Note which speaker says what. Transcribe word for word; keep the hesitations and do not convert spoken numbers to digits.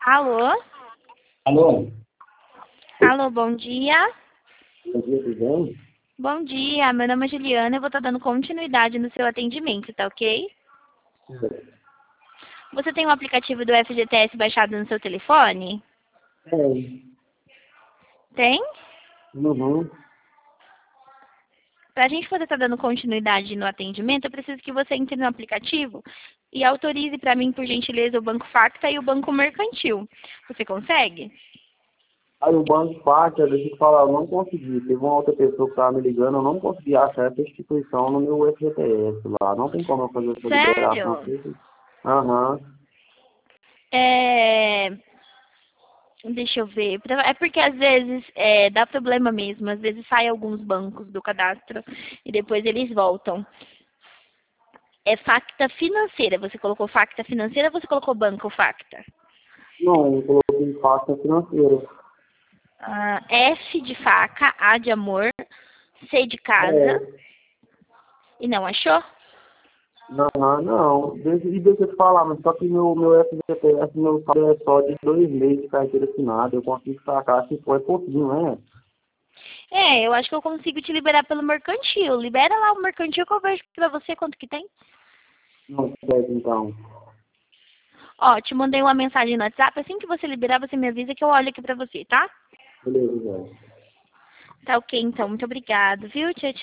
Speaker 1: Alô?
Speaker 2: Alô?
Speaker 1: Alô, bom dia.
Speaker 2: Bom dia, tudo bem?
Speaker 1: Bom dia, meu nome é Juliana, eu vou estar dando continuidade no seu atendimento, tá ok? Você tem o aplicativo do F G T S baixado no seu telefone?
Speaker 2: Tem.
Speaker 1: Tem?
Speaker 2: Uhum.
Speaker 1: Para a gente poder estar dando continuidade no atendimento, eu preciso que você entre no aplicativo e autorize para mim, por gentileza, o Banco Facta e o Banco Mercantil. Você consegue?
Speaker 2: Aí o banco Facta, deixa eu te falar, eu não consegui. Teve uma outra pessoa que estava me ligando, eu não consegui achar essa instituição no meu F G T S lá. Não tem como eu fazer essa liberação.
Speaker 1: Sério?
Speaker 2: Aham.
Speaker 1: É... Deixa eu ver. É porque às vezes é, dá problema mesmo. Às vezes sai alguns bancos do cadastro e depois eles voltam. É Facta Financeira. Você colocou Facta Financeira ou você colocou Banco Facta?
Speaker 2: Não, eu coloquei Facta financeira.
Speaker 1: Ah, F de faca, A de amor, C de casa.
Speaker 2: É.
Speaker 1: E não achou?
Speaker 2: Não, não, não. Deixa, e deixa eu te falar, mas só que meu, meu F G T S, meu saldo é só de dois meses de carteira assinada. Eu consigo sacar, se for, é pouquinho, né?
Speaker 1: É, eu acho que eu consigo te liberar pelo mercantil. Libera lá o mercantil que eu vejo pra você quanto que tem.
Speaker 2: Não, certo, então.
Speaker 1: Ó, te mandei uma mensagem no WhatsApp. Assim que você liberar, você me avisa que eu olho aqui pra você, tá?
Speaker 2: Beleza, velho.
Speaker 1: Tá ok, então. Muito obrigada, viu? Tchau, tchau.